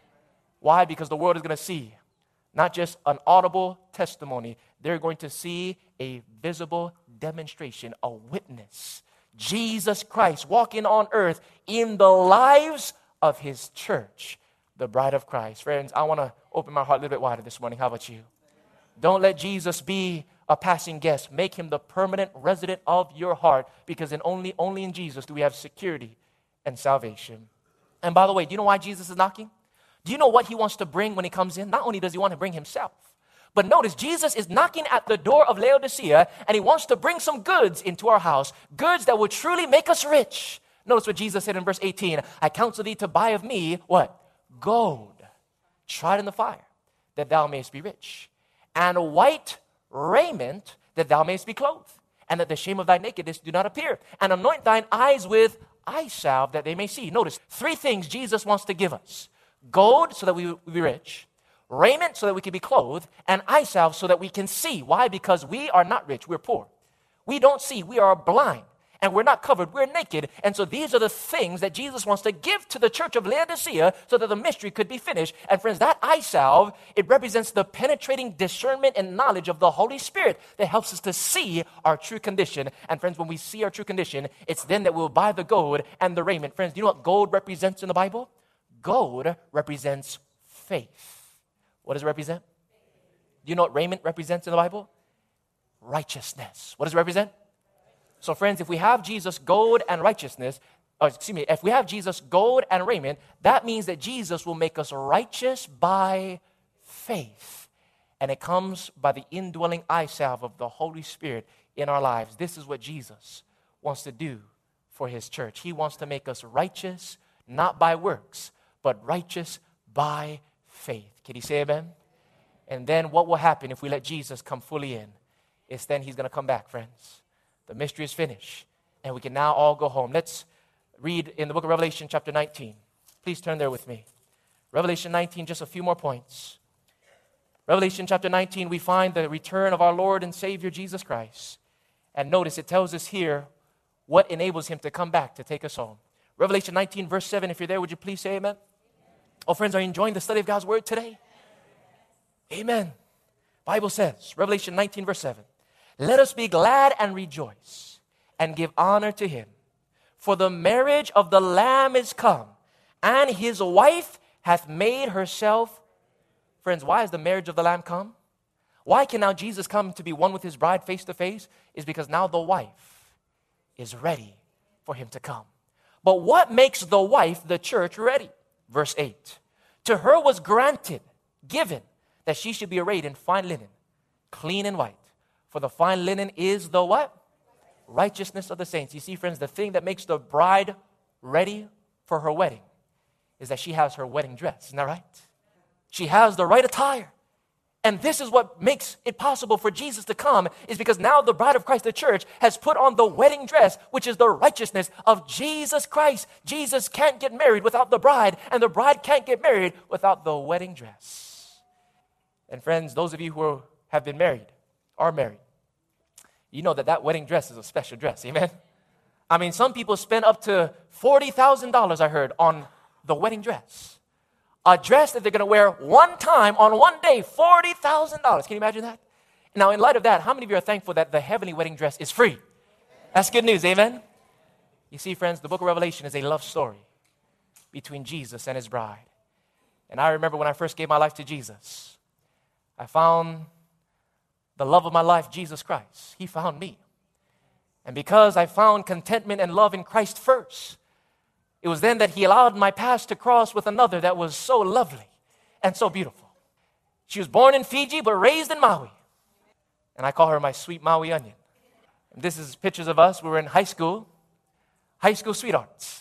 Why? Because the world is going to see not just an audible testimony. They're going to see a visible demonstration, a witness. Jesus Christ walking on earth in the lives of his church, the bride of Christ. Friends, I want to open my heart a little bit wider this morning. How about you? Don't let Jesus be a passing guest. Make him the permanent resident of your heart, because in only, only in Jesus do we have security and salvation. And by the way, do you know why Jesus is knocking? Do you know what he wants to bring when he comes in? Not only does he want to bring himself, but notice Jesus is knocking at the door of Laodicea, and he wants to bring some goods into our house, goods that will truly make us rich. Notice what Jesus said in verse eighteen. I counsel thee to buy of me, what? Gold, tried in the fire, that thou mayest be rich, and white raiment, that thou mayest be clothed, and that the shame of thy nakedness do not appear, and anoint thine eyes with eye salve, that they may see. Notice, three things Jesus wants to give us. Gold, so that we will be rich. Raiment, so that we can be clothed. And eye salve, so that we can see. Why? Because we are not rich, we're poor. We don't see, we are blind. And we're not covered, we're naked. And so these are the things that Jesus wants to give to the church of Laodicea so that the mystery could be finished. And friends, that eye salve, it represents the penetrating discernment and knowledge of the Holy Spirit that helps us to see our true condition. And friends, when we see our true condition, it's then that we'll buy the gold and the raiment. Friends, do you know what gold represents in the Bible? Gold represents faith. What does it represent? Do you know what raiment represents in the Bible? Righteousness. What does it represent? So friends, if we have Jesus, gold and righteousness, or excuse me, if we have Jesus, gold and raiment, that means that Jesus will make us righteous by faith. And it comes by the indwelling eye salve of the Holy Spirit in our lives. This is what Jesus wants to do for his church. He wants to make us righteous, not by works, but righteous by faith. Can you say amen? And then what will happen if we let Jesus come fully in? It's then he's going to come back, friends. The mystery is finished, and we can now all go home. Let's read in the book of Revelation chapter nineteen. Please turn there with me. Revelation nineteen, just a few more points. Revelation chapter nineteen, we find the return of our Lord and Savior Jesus Christ. And notice it tells us here what enables him to come back to take us home. Revelation nineteen, verse seven, if you're there, would you please say amen? Oh, friends, are you enjoying the study of God's word today? Amen. Bible says, Revelation nineteen, verse seven, let us be glad and rejoice and give honor to him. For the marriage of the Lamb is come, and his wife hath made herself. Friends, why has the marriage of the Lamb come? Why can now Jesus come to be one with his bride face to face? Is because now the wife is ready for him to come. But what makes the wife, the church, ready? Verse eight. To her was granted, given, that she should be arrayed in fine linen, clean and white. For the fine linen is the what? Righteousness of the saints. You see, friends, the thing that makes the bride ready for her wedding is that she has her wedding dress. Isn't that right? She has the right attire. And this is what makes it possible for Jesus to come, is because now the bride of Christ, the church, has put on the wedding dress, which is the righteousness of Jesus Christ. Jesus can't get married without the bride, and the bride can't get married without the wedding dress. And friends, those of you who have been married, are married, you know that that wedding dress is a special dress, amen? I mean, some people spend up to forty thousand dollars, I heard, on the wedding dress. A dress that they're going to wear one time on one day, forty thousand dollars. Can you imagine that? Now, in light of that, how many of you are thankful that the heavenly wedding dress is free? That's good news, amen? You see, friends, the book of Revelation is a love story between Jesus and his bride. And I remember when I first gave my life to Jesus, I found the love of my life, Jesus Christ. He found me. And because I found contentment and love in Christ first, it was then that he allowed my past to cross with another that was so lovely and so beautiful. She was born in Fiji but raised in Maui. And I call her my sweet Maui onion. And this is pictures of us. We were in high school, high school sweethearts.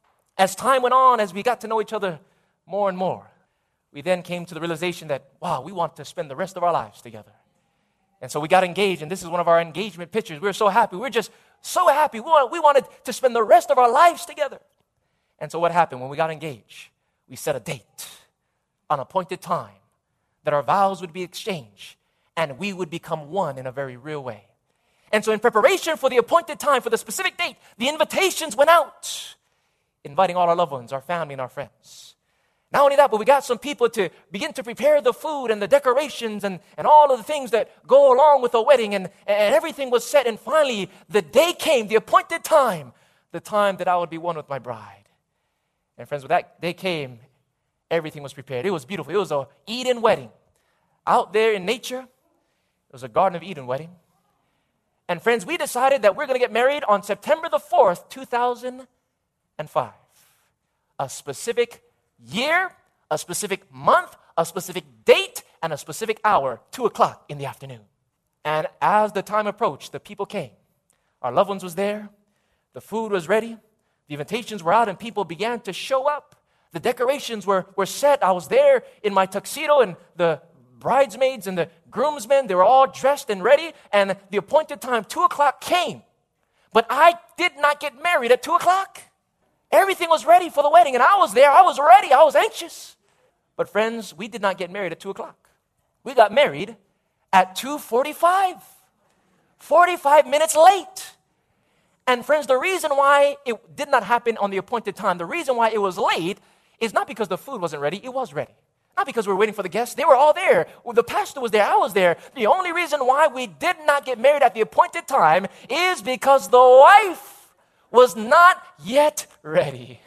As time went on, as we got to know each other more and more, we then came to the realization that, wow, we want to spend the rest of our lives together. And so we got engaged, and this is one of our engagement pictures. We were so happy. We were just so happy. We wanted to spend the rest of our lives together. And so what happened when we got engaged? We set a date. an appointed time that our vows would be exchanged and we would become one in a very real way. And so in preparation for the appointed time, for the specific date, the invitations went out, inviting all our loved ones, our family, and our friends. Not only that, but we got some people to begin to prepare the food and the decorations and, and all of the things that go along with a wedding. And, and everything was set. And finally, the day came, the appointed time, the time that I would be one with my bride. And friends, when that day came, everything was prepared. It was beautiful. It was a Eden wedding. Out there in nature, it was a Garden of Eden wedding. And friends, we decided that we're going to get married on September the fourth, two thousand five. A specific year, a specific month, a specific date, and a specific hour, two o'clock in the afternoon. And as the time approached, the people came. Our loved ones was there. The food was ready. The invitations were out and people began to show up. The decorations were, were set. I was there in my tuxedo, and the bridesmaids and the groomsmen, they were all dressed and ready. And the appointed time, two o'clock, came. But I did not get married at two o'clock. Everything was ready for the wedding, and I was there. I was ready. I was anxious. But friends, we did not get married at two o'clock. We got married at two forty-five. forty-five minutes late. And friends, the reason why it did not happen on the appointed time, the reason why it was late is not because the food wasn't ready. It was ready. Not because we were waiting for the guests. They were all there. Well, the pastor was there. I was there. The only reason why we did not get married at the appointed time is because the wife was not yet ready.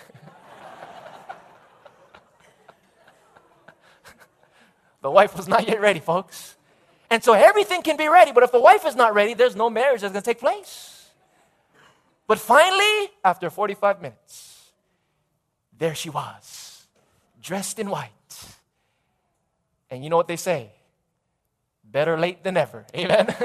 The wife was not yet ready, folks. And so everything can be ready, but if the wife is not ready, there's no marriage that's going to take place. But finally, after forty-five minutes, there she was, dressed in white. And you know what they say? Better late than never. Amen?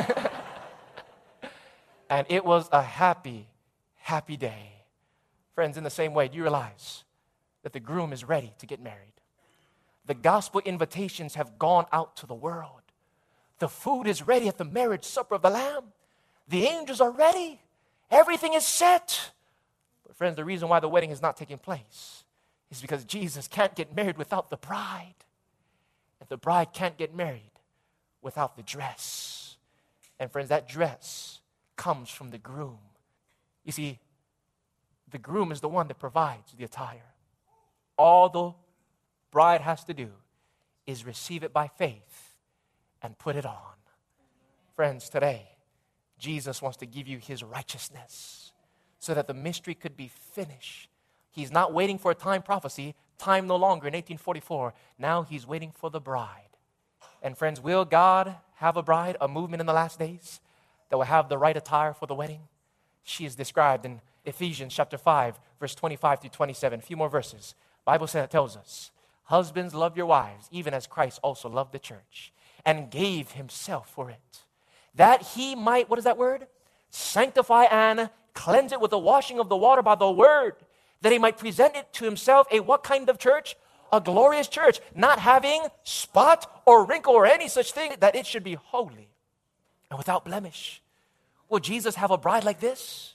And it was a happy, happy day. Friends, in the same way, do you realize that the groom is ready to get married? The gospel invitations have gone out to the world. The food is ready at the marriage supper of the Lamb. The angels are ready. Everything is set. But friends, the reason why the wedding is not taking place is because Jesus can't get married without the bride. And the bride can't get married without the dress. And friends, that dress comes from the groom. You see, the groom is the one that provides the attire. All the bride has to do is receive it by faith and put it on. Friends, today, Jesus wants to give you his righteousness so that the mystery could be finished. He's not waiting for a time prophecy, time no longer in eighteen forty-four. Now he's waiting for the bride. And friends, will God have a bride, a movement in the last days that will have the right attire for the wedding? She is described in Ephesians chapter five, verse twenty-five through twenty-seven. A few more verses. The Bible says, it tells us, husbands, love your wives, even as Christ also loved the church and gave himself for it, that he might, what is that word? Sanctify and cleanse it with the washing of the water by the word, that he might present it to himself a what kind of church? A glorious church, not having spot or wrinkle or any such thing, that it should be holy and without blemish. Will Jesus have a bride like this?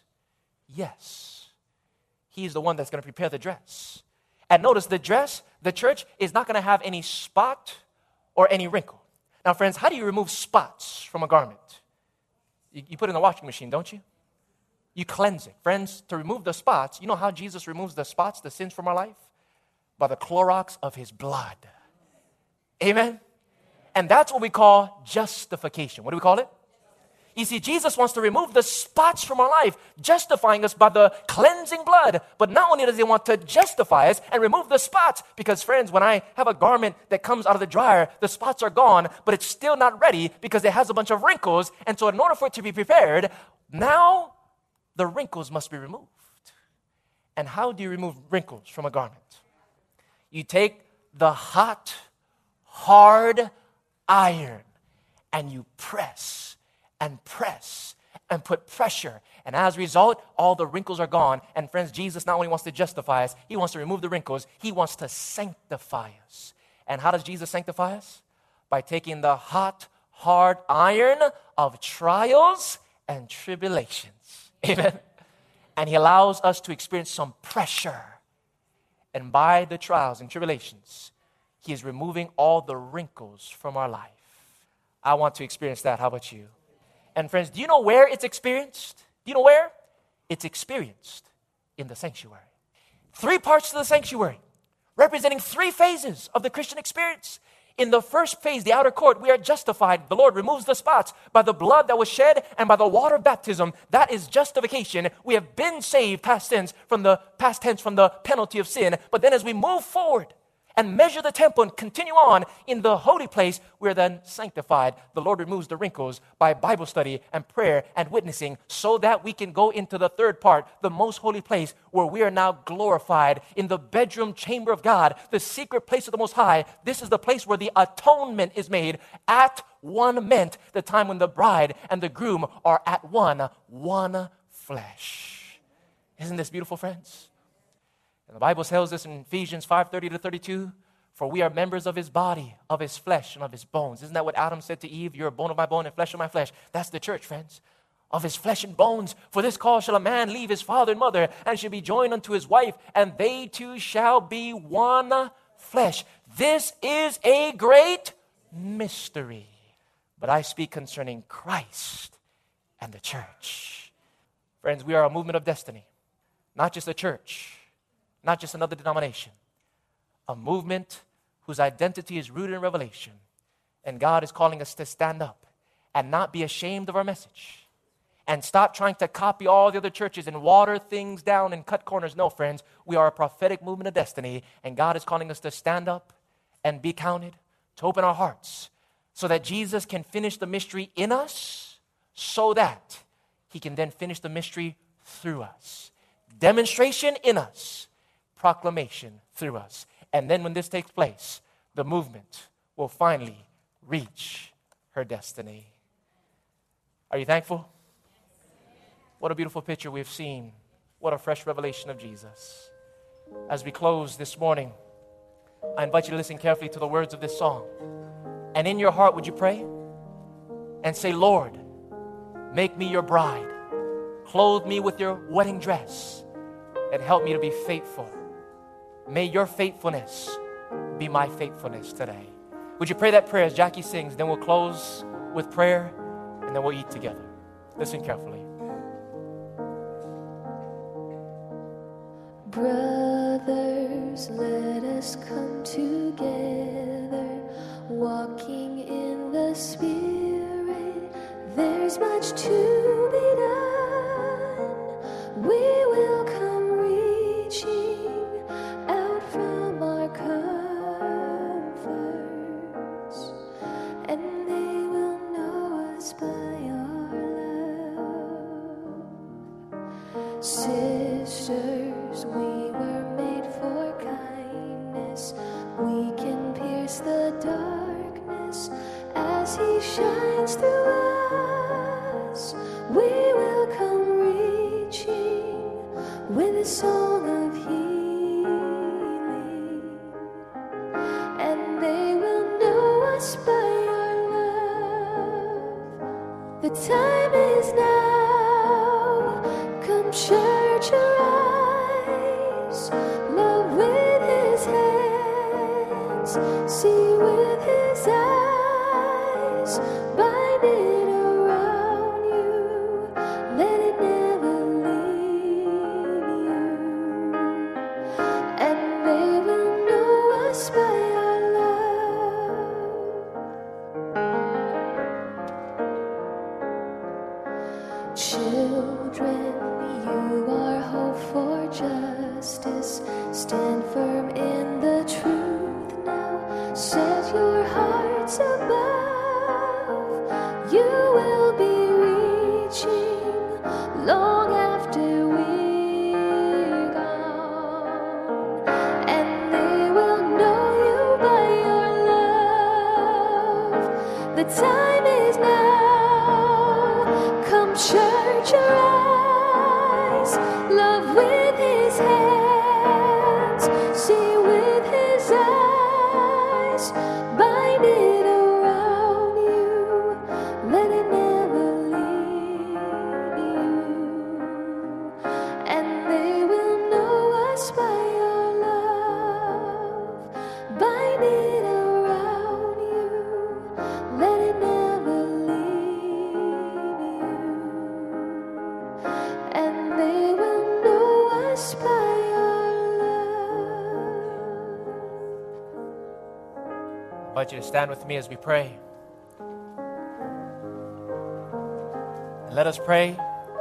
Yes. He's the one that's going to prepare the dress. And notice the dress, the church is not going to have any spot or any wrinkle. Now, friends, how do you remove spots from a garment? You, you put it in the washing machine, don't you? You cleanse it. Friends, to remove the spots, you know how Jesus removes the spots, the sins from our life? By the Clorox of his blood. Amen? And that's what we call justification. What do we call it? You see, Jesus wants to remove the spots from our life, justifying us by the cleansing blood. But not only does he want to justify us and remove the spots, because friends, when I have a garment that comes out of the dryer, the spots are gone, but it's still not ready because it has a bunch of wrinkles. And so in order for it to be prepared, now the wrinkles must be removed. And how do you remove wrinkles from a garment? You take the hot, hard iron and you press and press and put pressure. And as a result, all the wrinkles are gone. And friends, Jesus not only wants to justify us, he wants to remove the wrinkles. He wants to sanctify us. And how does Jesus sanctify us? By taking the hot, hard iron of trials and tribulations. Amen. And he allows us to experience some pressure. And by the trials and tribulations, He is removing all the wrinkles from our life. I want to experience that. How about you? And friends, do you know where it's experienced? Do you know where? It's experienced in the sanctuary. Three parts to the sanctuary, representing three phases of the Christian experience. In the first phase, the outer court, we are justified. The Lord removes the spots by the blood that was shed and by the water of baptism. That is justification. We have been saved, past tense, from the past tense, from the penalty of sin. But then as we move forward and measure the temple and continue on in the holy place, we're then sanctified. The Lord removes the wrinkles by Bible study and prayer and witnessing so that we can go into the third part, the most holy place, where we are now glorified in the bedroom chamber of God, the secret place of the Most High. This is the place where the atonement is made. At one meant the time when the bride and the groom are at one, one flesh. Isn't this beautiful, friends? And the Bible tells us in Ephesians five thirty to thirty-two, for we are members of his body, of his flesh, and of his bones. Isn't that what Adam said to Eve? You're a bone of my bone and flesh of my flesh. That's the church, friends. Of his flesh and bones. For this cause shall a man leave his father and mother, and shall be joined unto his wife, and they two shall be one flesh. This is a great mystery. But I speak concerning Christ and the church. Friends, we are a movement of destiny. Not just a church. Not just another denomination. A movement whose identity is rooted in revelation. And God is calling us to stand up and not be ashamed of our message. And stop trying to copy all the other churches and water things down and cut corners. No, friends, we are a prophetic movement of destiny. And God is calling us to stand up and be counted, to open our hearts, so that Jesus can finish the mystery in us, so that he can then finish the mystery through us. Demonstration in us. Proclamation through us. And then when this takes place, the movement will finally reach her destiny. Are you thankful? What a beautiful picture we've seen. What a fresh revelation of Jesus. As we close this morning, I invite you to listen carefully to the words of this song. And in your heart, would you pray? And say, Lord, make me your bride. Clothe me with your wedding dress. And help me to be faithful. May your faithfulness be my faithfulness today. Would you pray that prayer as Jackie sings? Then we'll close with prayer, and then we'll eat together. Listen carefully. Brothers, let us come together, walking in the Spirit. There's much to be done. We will come reaching out from our comforts, and they will know us by our love. Sisters, we were made for kindness. We can pierce the darkness as he shines through us. We will come reaching with a song of healing, and they will know us by our love. The time is now. Come, church, arise. Love with his hands, see with his eyes, bind it around you, let it never leave you, and they will know us by our love. Children, you are hope for justice. Stand firm in the truth now. Set your hearts above. You will be reaching long after we're gone, and they will know you by your love. The time is now. Come, church, arise. Love with his hands, see with his eyes, bind it around you, let it never leave you, and they will know us by our love, bind it invite you to stand with me as we pray. And let us pray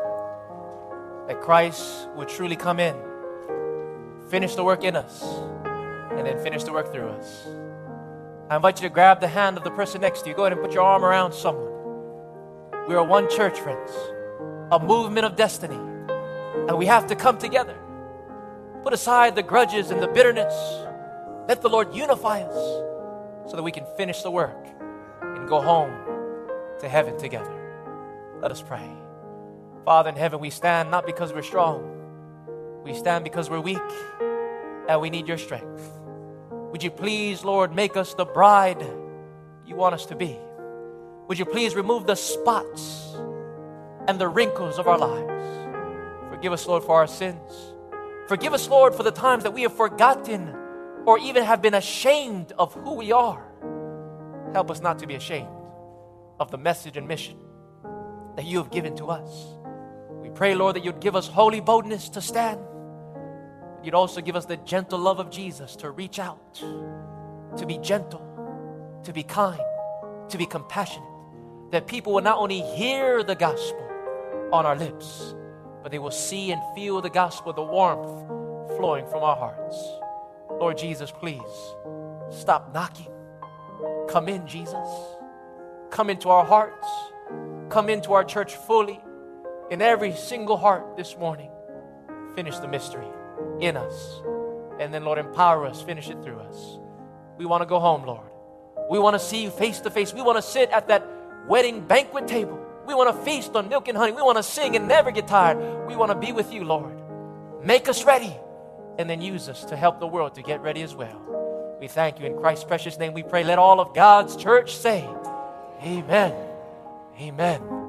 that Christ would truly come in, finish the work in us, and then finish the work through us. I invite you to grab the hand of the person next to you. Go ahead and put your arm around someone. We are one church, friends, a movement of destiny, and we have to come together. Put aside the grudges and the bitterness. Let the Lord unify us so that we can finish the work and go home to heaven together. Let us pray. Father in heaven, we stand not because we're strong. We stand because we're weak and we need your strength. Would you please, Lord, make us the bride you want us to be? Would you please remove the spots and the wrinkles of our lives? Forgive us, Lord, for our sins. Forgive us, Lord, for the times that we have forgotten or even have been ashamed of who we are. Help us not to be ashamed of the message and mission that you have given to us. We pray, Lord, that you'd give us holy boldness to stand. You'd also give us the gentle love of Jesus to reach out, to be gentle, to be kind, to be compassionate, that people will not only hear the gospel on our lips, but they will see and feel the gospel, the warmth flowing from our hearts. Lord Jesus, please stop knocking. Come in, Jesus. Come into our hearts. Come into our church fully, in every single heart this morning. Finish the mystery in us. And then, Lord, empower us. Finish it through us. We want to go home, Lord. We want to see you face to face. We want to sit at that wedding banquet table. We want to feast on milk and honey. We want to sing and never get tired. We want to be with you, Lord. Make us ready and then use us to help the world to get ready as well. We thank you in Christ's precious name. We pray. Let all of God's church say, amen. Amen.